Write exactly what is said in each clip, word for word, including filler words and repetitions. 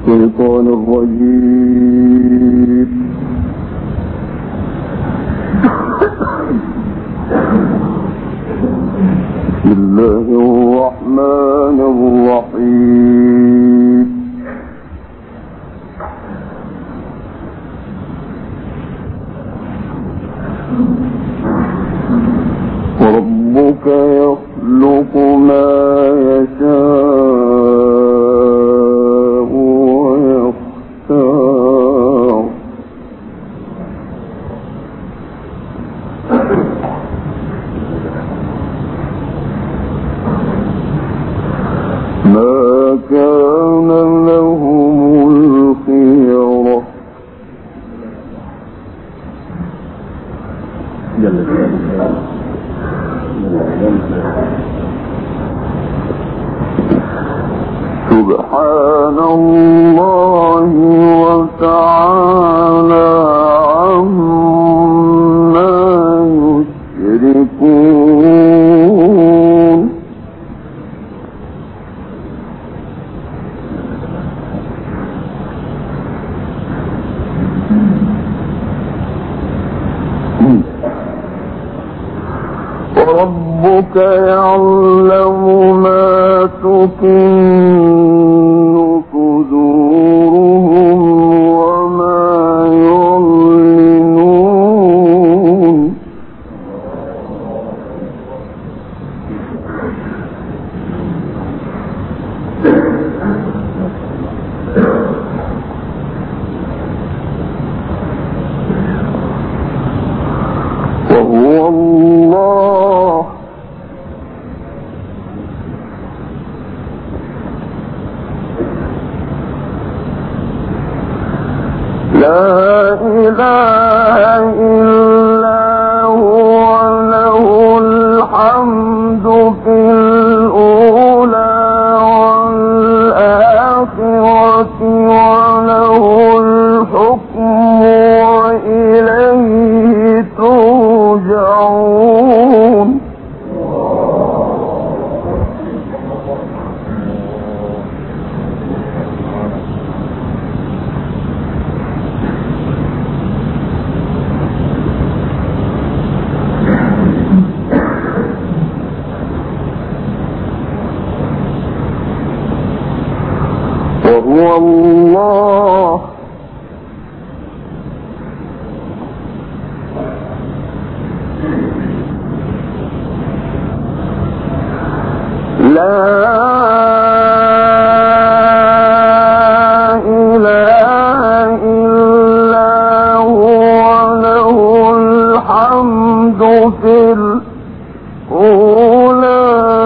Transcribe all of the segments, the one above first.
الشيطان الرجيم. بسم الله الرحمن الرحيم. ربك يخلق ما يشاء ويختار ما كان لهم الخيرة. سبحان الله وتعالى عما يشركون. وربك يعلم ما تكن صدورهم وما يعلنون. وهو الله لا إله إلا هو له الحمد في الأولى والآخرة وله الحكم وإليه ترجعون. وهو الله لا إله إلا هو له الحمد في الأولى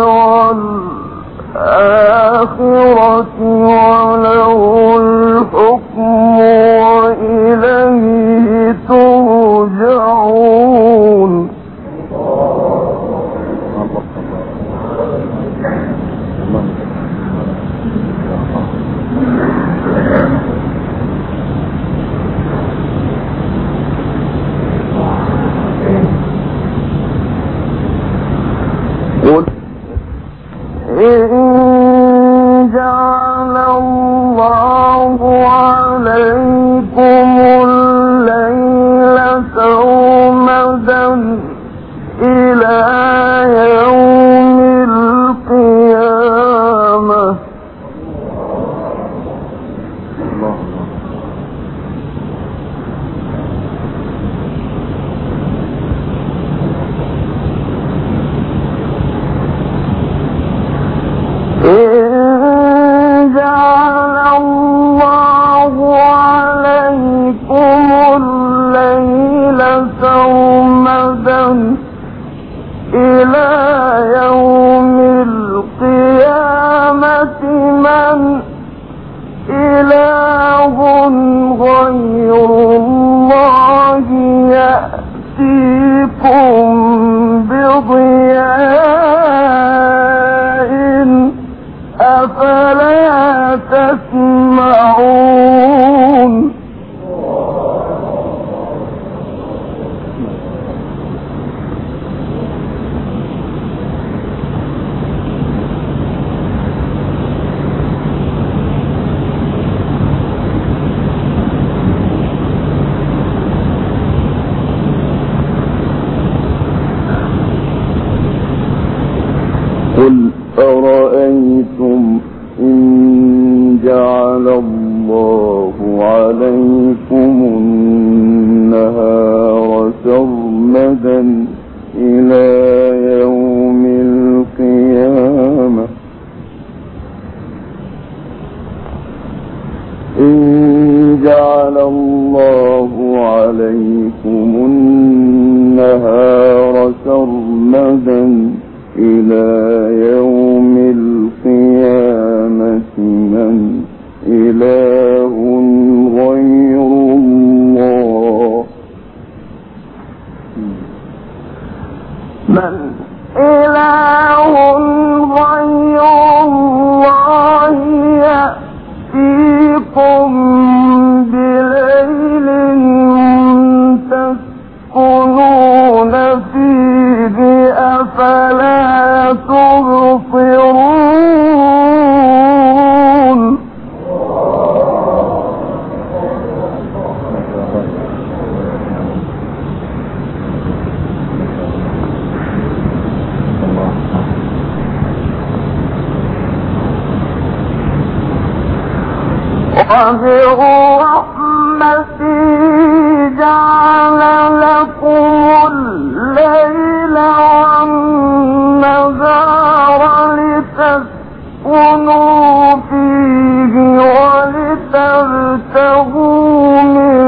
والآخرة وله الحكم وإليه ترجعون. قل إن جعل الله عليكم الليل سرمدا إلى يوم القيامة إن جعل الله عليكم الليل سرمدا إلى يوم القيامة من إله غير الله يأتيكم بضياء أفلا تسمعون. أرأيتم إن جعل الله عليكم النهار سرمدا إلى يوم القيامة إن جعل الله عليكم النهار سرمدا إلى يوم القيامة من إله غير الله من إله غير الله يأتيكم بليل تسكنون فيه أفلا تبصرون وبرحمته جعل لكم الليل والنهار لتسكنوا فيه ولتبتغوا من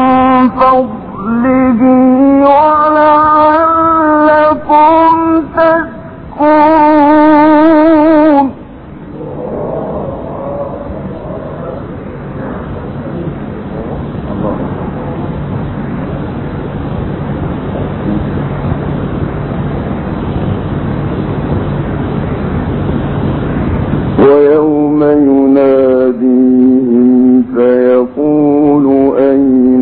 فضله ولعلكم تشكرون ويوم يناديهم فيقول أين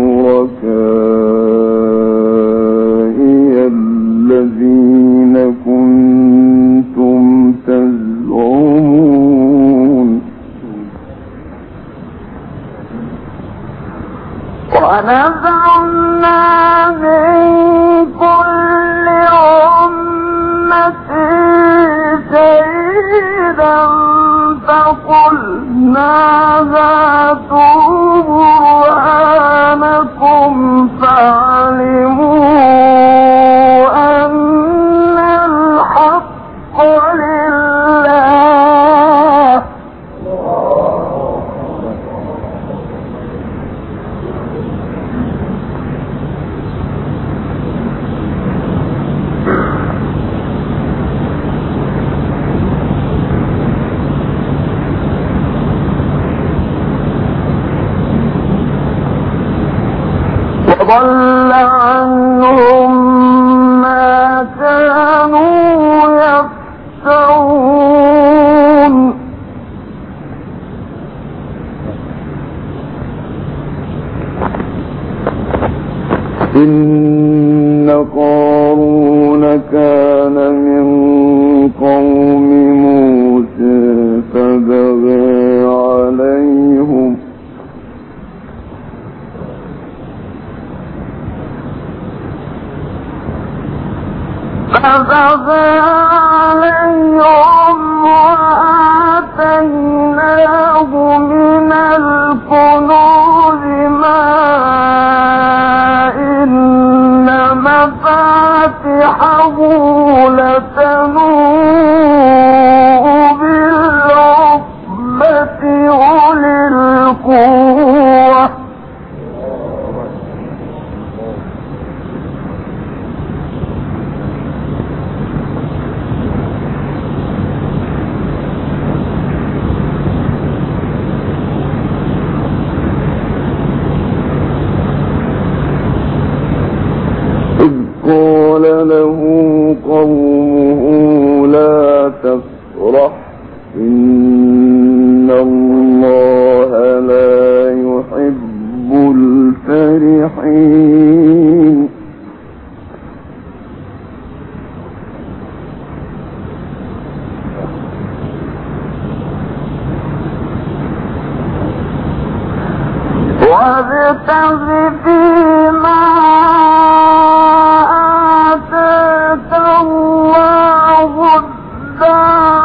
شركائي الذين كنتم تزعمون ونزعنا من كل أمة شهيدا فقلنا هاتوا برهانكم فعلموا أن الحق لله وضل عنهم ما كانوا يفترون إن قارون كان من قوم موسى فبغى عليهم فبغى عليهم وآتيناه من الكنوز ما إن مفاتحه لتنوء بالعصبة أولي القوة قال له قومه لا تفرح إن الله لا يحب الفرحين وابتغ فيما آتاك الله الدار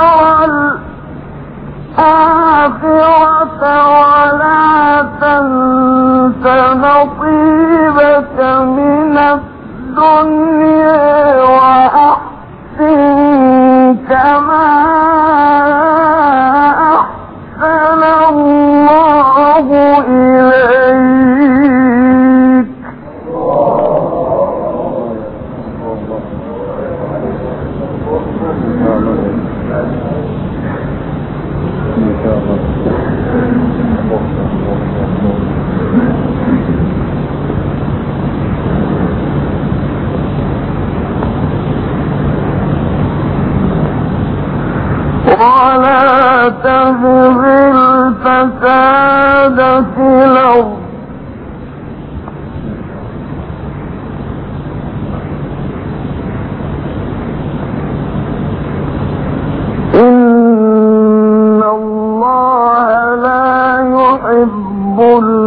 الآخرة ولا تنس نصيبك من الدنيا وأحسن كما أحسن الله إليك. ولا تبغ الفساد في الأرض إن الله لا يحب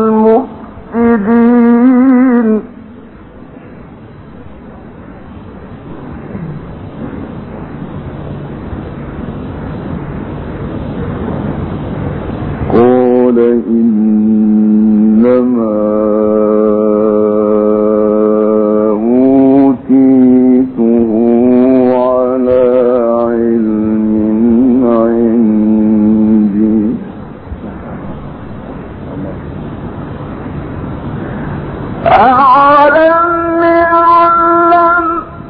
المفسدين. قال إنما أوتيته على علم عندي. أعلم يعلم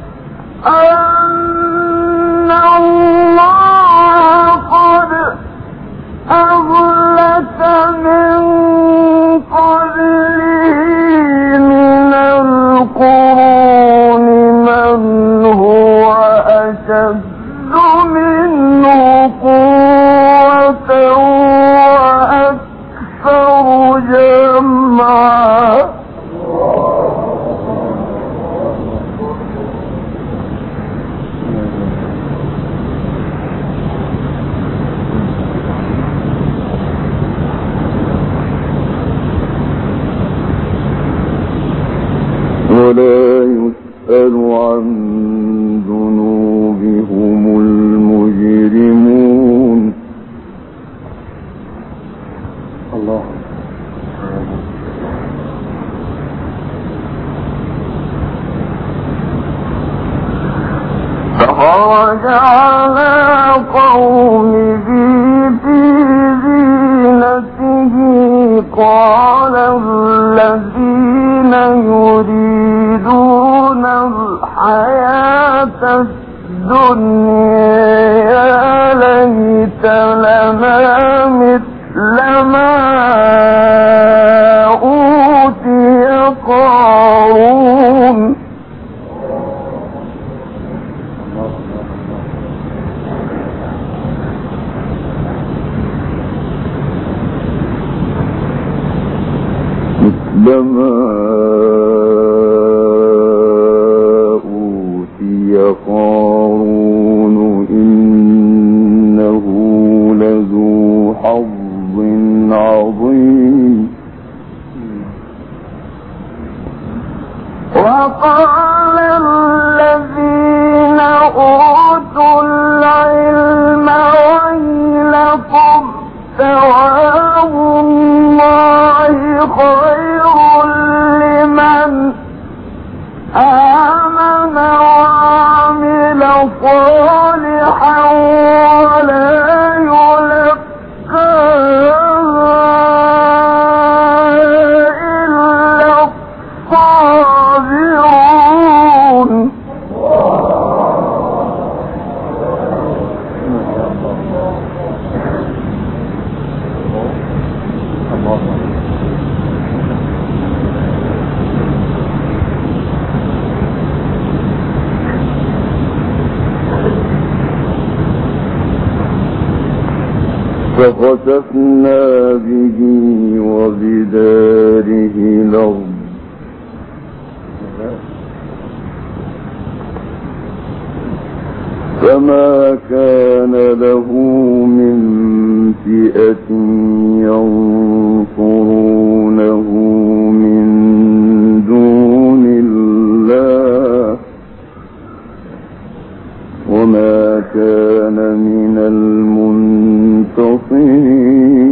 أن الله قد أهلك من قبله من القرون من هو أشد منه قوة وأكثر جمعا. ولا يسأل عن ذنوبهم المجرمون. الله. فخرج على قومه في زينته قال الذين يريدون الحياة الدنيا يا ليت لنا مثل ما أوتي قارون. مثل ما أوتي قارون إنه لذو حظ عظيم. وقال الذين أوتوا العلم ويلكم ثواب الله خير لمن آمن وعمل صالحا ولا يلقاها إلا الصابرون. فخسفنا به وبداره الأرض فما كان له من فئة ينصرونه من دون الله وما كان من المنتصرين.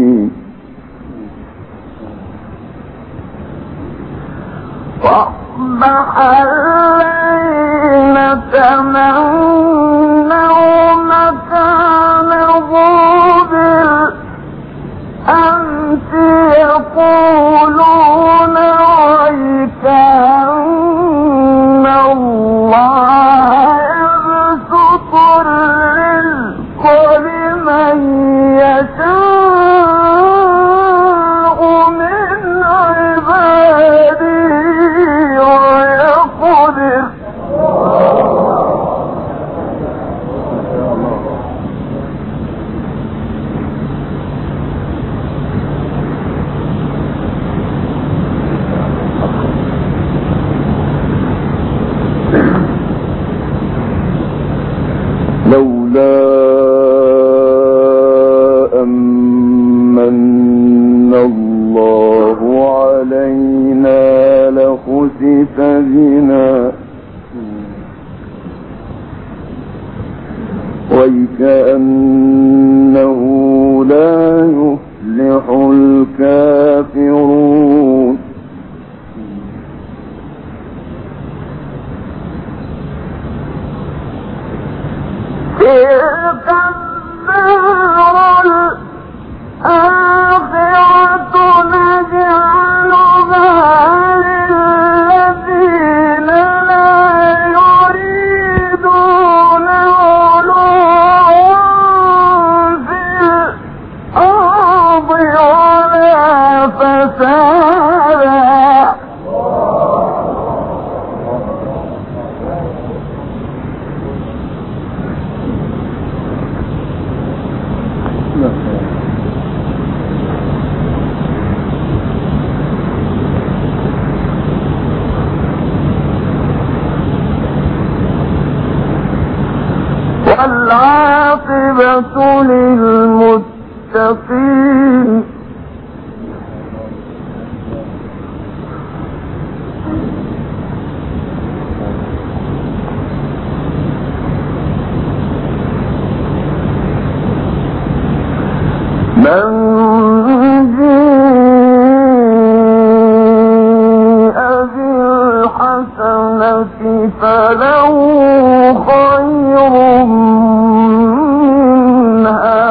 وأصبح الذين تمنوا مكانه بالأمس يقولون ويك أن الله يبسط الرزق لمن يشاء من عباده ويقدر. لولا أمن الله علينا لخسف بنا وكأنه لا يفلح الكافرون. تلك الدار الآخرة نجعلها للذين لا يريدون علوا في الأرض ولا فسادا. والعاقبة للمتقين. من جاء بالحسنة فله خير منها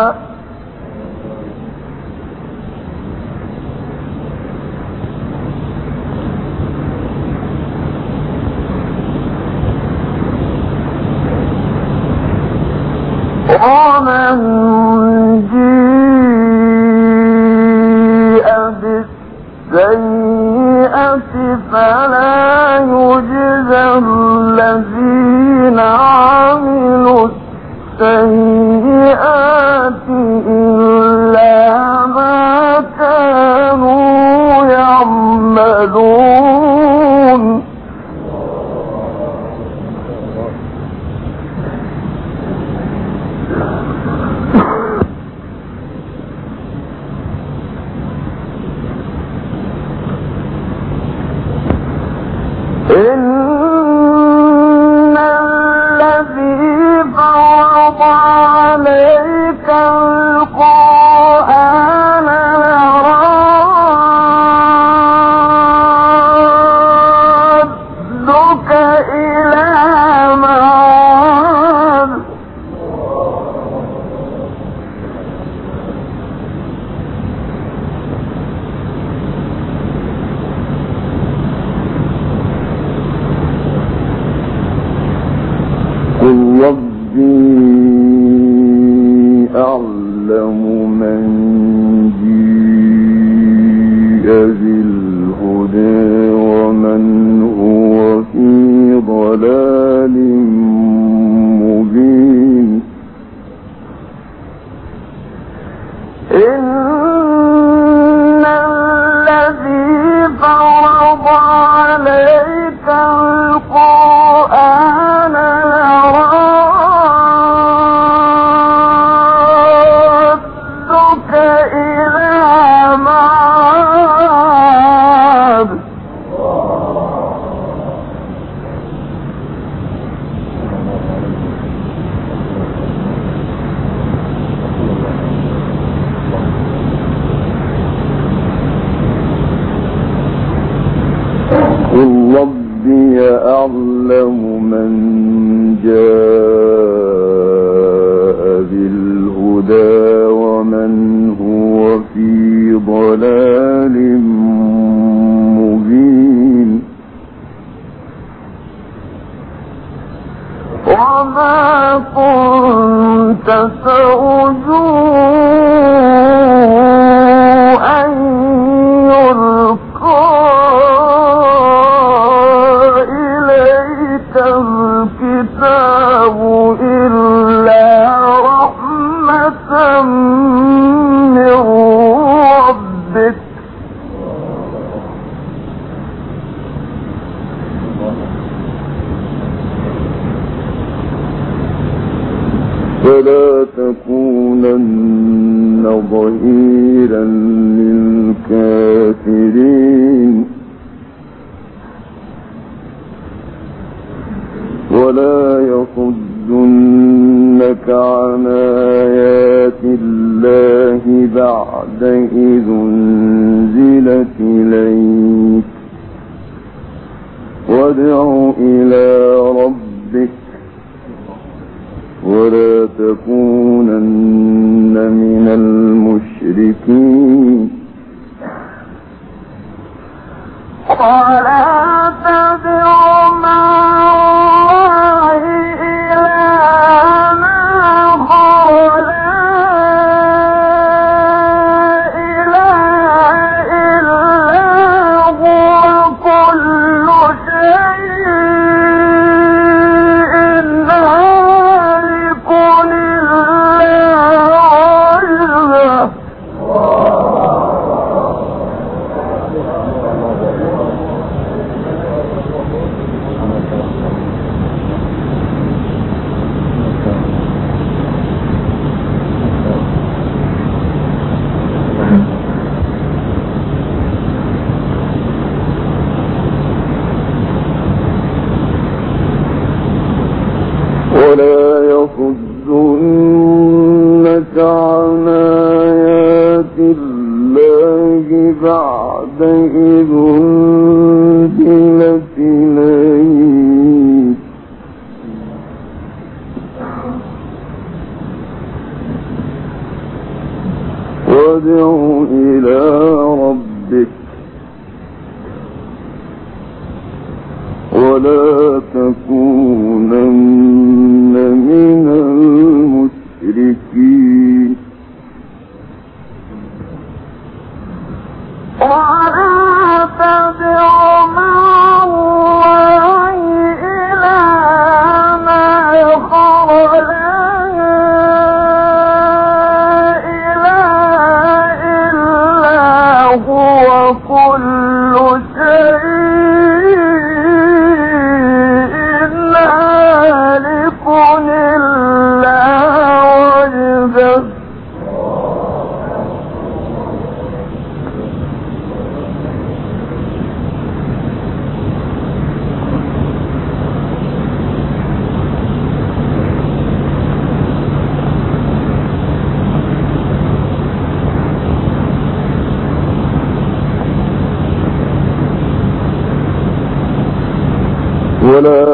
ومن جاء بالسيئة فلا يجزى الذين عملوا السيئات إلا ما كانوا يعملون. إن الذي فرض عليك القرآن لرادك إلى معاد. قل ربي أعلم من جاء بالهدى ومن هو في ضلال مبين. إن الذي فرض عليك القرآن لرادك إلى معاد. الهدى ومن هو في ضلال مبين وما كنت ترجو أن يلقى إليك الكتاب إلا رحمة من ربك فلا تكونن ظهيرا للكافرين ولا يصدنك عن آيات الله بعد إذ أنزلت إليك وادع إلى ربك ولا تكونن من المشركين ولا تدع مع الله إلهًا آخر لا إله إلا هو كل شيء هالك ولا يصدنك عن آيات الله بعد إذ أنزلت إليك وادع إلى ربك ولا تكونن من المشركين ولا تدع مع الله إلهًا آخر لا إله إلا هو كل شيء هالك إلا وجهه ولا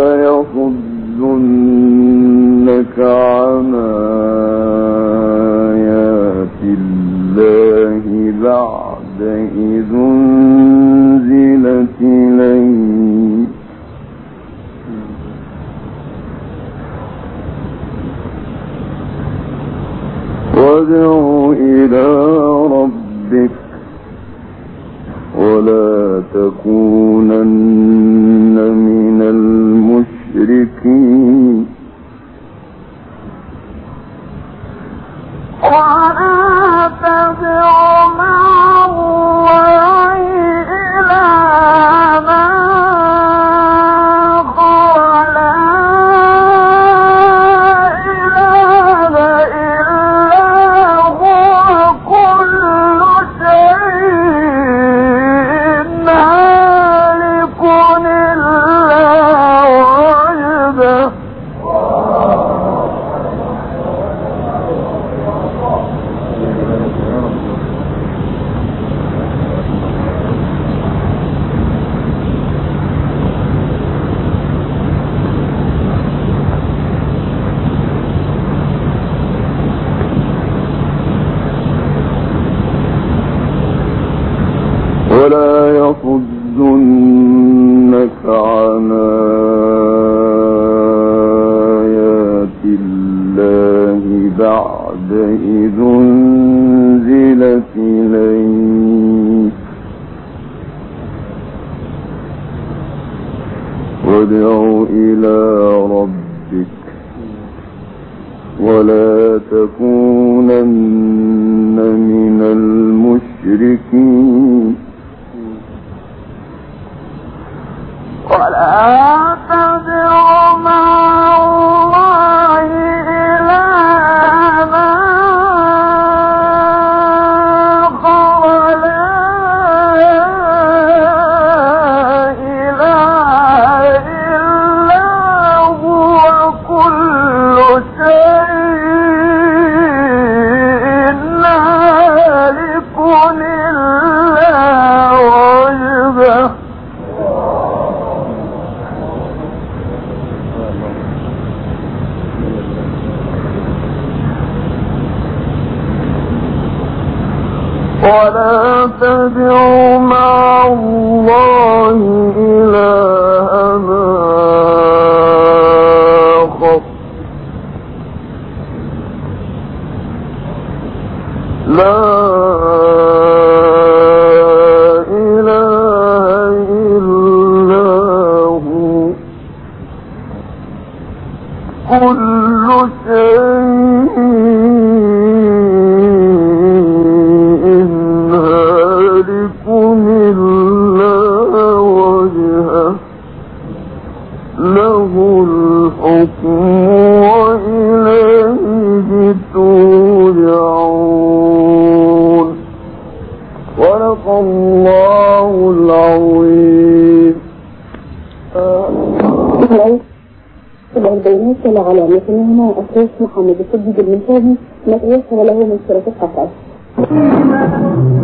يصدنك عن آيات الله بعد إذ أنزلت إليك وادع إلى ربك ولا تكونن من المشركين ولا تدع مع الله إلهًا آخر لا إله إلا هو كل شيء هالك إلا وجهه ولا يصدنك عن آيات الله بعد إذ أنزلت إليك وادع إلى ربك ولا تكونن من المشركين ولا تدع مع الله إلهًا آخر لا إله إلا هو كل شيء هالك إلا وجهه ولا تدع مع الله إلهًا آخر لا إله إلا هو كل شيء هالك إلا وجهه له الحكم وإليه ترجعون صدق الله العظيم. البيانات على مثلنا الشيخ محمد السديد المنشاوي ما تيسر له من شركة قطر.